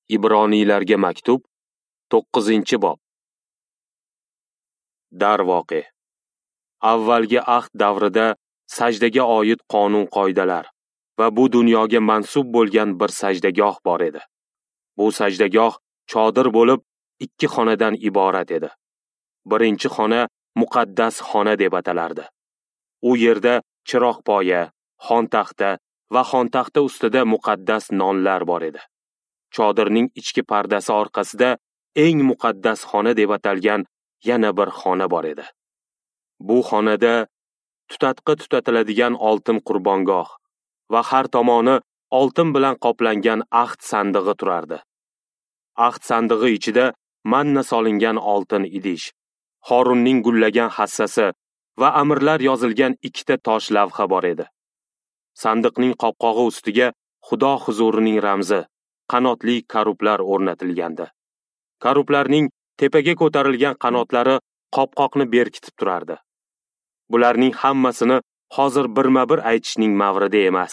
Ibroniylarga maktub 9-bob. Darvoqe. Avvalgi ahd davrida sajdaga oid qonun-qoidalar va bu dunyoga mansub bo'lgan bir sajdagoh bor edi. Bu sajdagoh chodir bo'lib, 2 xonadan iborat edi. Birinchi xona muqaddas xona deb atalardi. U yerda chiroqpoya, xontaxta va xontaxta ustida muqaddas nonlar bor edi. Chodirning ichki pardasi orqasida eng muqaddas xona deb atalgan yana bir xona bor edi. Bu xonada tutatqi tutatiladigan oltin qurbongoh va har tomoni oltin bilan qoplangan ahd sandig'i turardi. Ahd sandig'i ichida manna solingan oltin idish, Horunning gullagan hassasi va amirlar yozilgan 2 tosh lavha bor edi. Sandiqning qopqog'i ustiga Xudo huzurining ramzi, qanotli karublar o'rnatilgandi. Karublarning tepaga ko'tarilgan qanotlari qopqoqni berkitib turardi. Bularning hammasini hozir birma-bir aytishning mavridi emas.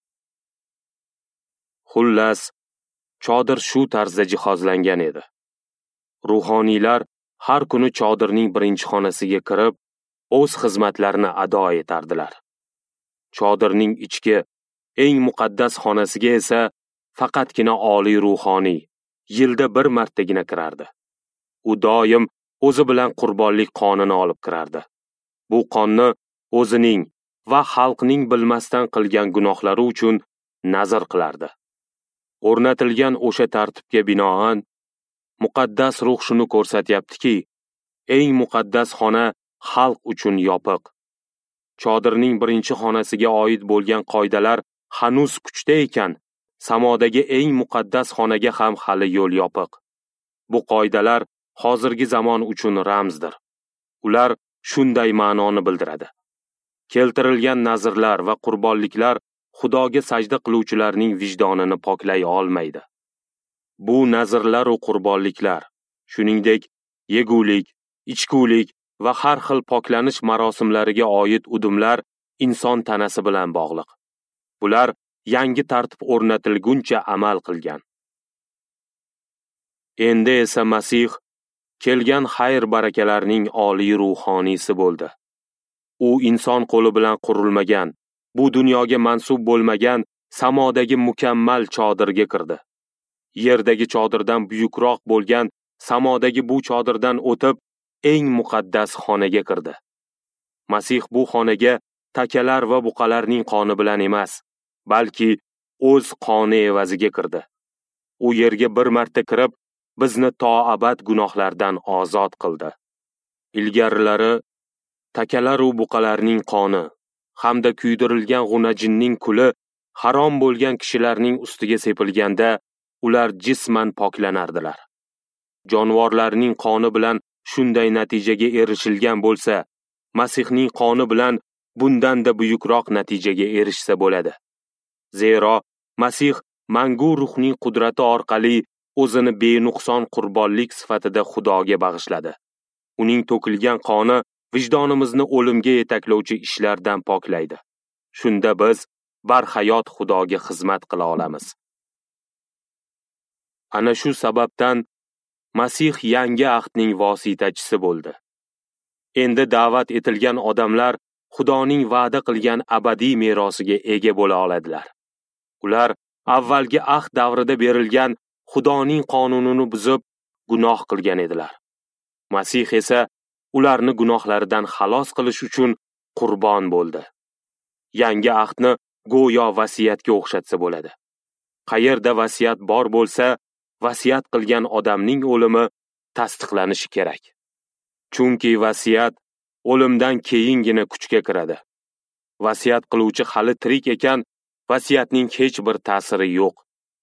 Xullas, chodir shu tarzda jihozlangan edi. Ruhoniylar har kuni chodirning birinchi xonasiga kirib, o'z xizmatlarini ado etardilar. Chodirning ichki, eng muqaddas xonasiga esa faqatgina oliy ruhoniy yilda bir martagina kirardi. U doim o'zi bilan qurbonlik qonini olib kirardi. Bu qonni o'zining va xalqning bilmasdan qilgan gunohlari uchun nazr qilardi. O'rnatilgan o'sha tartibga binoan, muqaddas ruh shuni ko'rsatyaptiki, eng muqaddas xona xalq uchun yopiq. Chodirning birinchi xonasiga oid bo'lgan qoidalar hanuz kuchda ekan, samodagi eng muqaddas xonaga ham hali yo'l yopiq. Bu qoidalar hozirgi zamon uchun ramzdir. Ular shunday ma'noni bildiradi. Keltirilgan nazrlar va qurbonliklar Xudoga sajda qiluvchilarning vijdonini poklay olmaydi. Bu nazrlar va qurbonliklar, shuningdek, yegulik, ichkulik va har xil poklanish marosimlariga oid udumlar inson tanasi bilan bog'liq. Bular yangi tartib o'rnatilguncha amal qilgan. Endi esa Masih kelgan xayr-barakalarning oliy ruhoniysi bo'ldi. U inson qo'li bilan qurilmagan, bu dunyoga mansub bo'lmagan samodagi mukammal chodirga kirdi. Yerdagi chodirdan buyukroq bo'lgan samodagi bu chodirdan o'tib, eng muqaddas xonaga kirdi. Masih bu xonaga takalar va buqalarning qoni bilan emas, balki o'z qoni evaziga kirdi. U yerga bir marta kirib, bizni to abad gunohlardan ozod qildi. Ilgarilari takalar va buqalarning qoni hamda kuydirilgan g'unajinning kuli harom bo'lgan kishilarning ustiga sepilganda ular jisman poklanardilar. Jonivorlarning qoni bilan shunday natijaga erishilgan bo'lsa, Masihning qoni bilan bundan-da buyukroq natijaga erishsa bo'ladi. Zero Masih mangu ruhning qudrati orqali o'zini benuqson qurbonlik sifatida Xudoga bag'ishladi. Uning to'kilgan qoni vijdonimizni o'limga yetaklovchi ishlardan poklaydi. Shunda biz barhayot Xudoga xizmat qila olamiz. Ana shu sababdan Masih yangi ahdning vositachisi bo'ldi. Endi da'vat etilgan odamlar Xudoning va'da qilgan abadiy merosiga ega bo'la oladilar. Ular avvalgi ahd davrida berilgan Xudoning qonunini buzib, gunoh qilgan edilar. Masih esa ularni gunohlaridan xalos qilish uchun qurbon bo'ldi. Yangi ahdni go'yo vasiyatga o'xshatsa bo'ladi. Qayerda vasiyat bor bo'lsa, vasiyat qilgan odamning o'limi tasdiqlanishi kerak. Chunki vasiyat o'limdan keyingina kuchga kiradi. Vasiyat qiluvchi hali tirik ekan, vasiyatning hech bir ta'siri yo'q.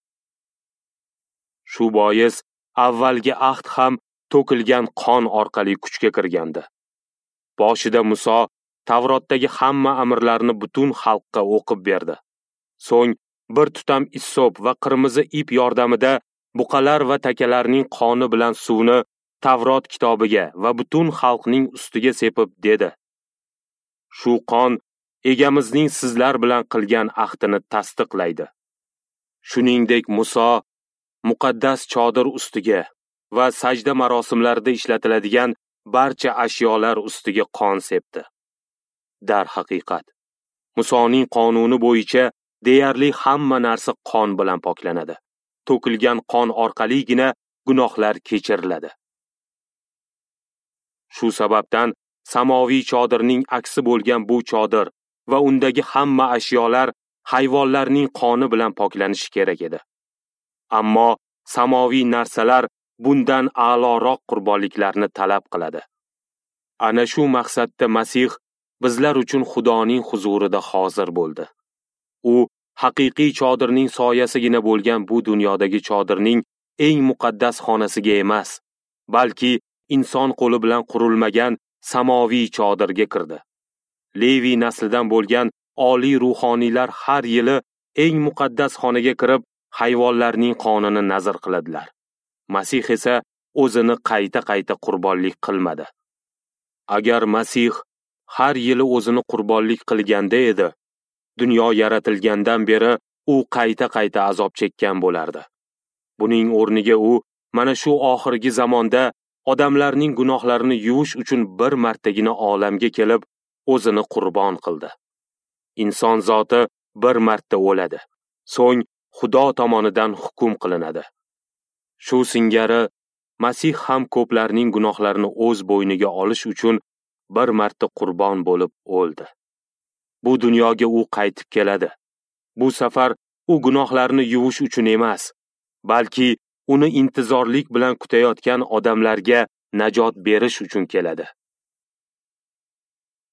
Shu bois avvalgi ahd ham to'kilgan qon orqali kuchga kirgandi. Boshida Muso Tavrotdagi hamma amirlarni butun xalqqa o'qib berdi. So'ng bir tutam issop va qirmizi ip yordamida buqalar va takalarning qoni bilan suvni Tavrot kitobiga va butun xalqning ustiga sepib dedi: Shu qon egamizning sizlar bilan qilgan ahdini tasdiqlaydi. Shuningdek Muso muqaddas chodir ustiga va sajda marosimlarida ishlatiladigan barcha ashyolar ustiga qon sepdi. Darhaqiqat, Musoning qonuni bo'yicha deyarli hamma narsa qon bilan poklanadi. To'kilgan qon orqaligina gunohlar kechiriladi. Shu sababdan samoviy chodirning aksi bo'lgan bu chodir va undagi hamma ashyolar hayvonlarning qoni bilan poklanishi kerak edi. Ammo samoviy narsalar bundan a'loroq qurbonliklarni talab qiladi. Ana shu maqsadda Masih bizlar uchun Xudoning huzurida hozir bo'ldi. U haqiqiy chodirning soyasigina bo'lgan bu dunyodagi chodirning eng muqaddas xonasiga emas, balki inson qo'li bilan qurilmagan samoviy chodirga kirdi. Levi naslidan bo'lgan oliy ruhoniylar har yili eng muqaddas xonaga kirib, hayvonlarning qonini nazr qiladilar. Masih esa o'zini qayta-qayta qurbonlik qilmadi. Agar Masih har yili o'zini qurbonlik qilganda edi, dunyo yaratilgandan beri u qayta-qayta azob chekkan bo'lardi. Buning o'rniga u mana shu oxirgi zamonda odamlarning gunohlarini yuvish uchun bir martagina olamga kelib, o'zini qurbon qildi. Inson zoti bir marta o'ladi, so'ng Xudo tomonidan hukm qilinadi. Shu singari Masih ham ko'plarning gunohlarini o'z bo'yniga olish uchun bir marta qurbon bo'lib o'ldi. Bu dunyoga u qaytib keladi. Bu safar u gunohlarini yuvish uchun emas, balki uni intizorlik bilan kutayotgan odamlarga najot berish uchun keladi.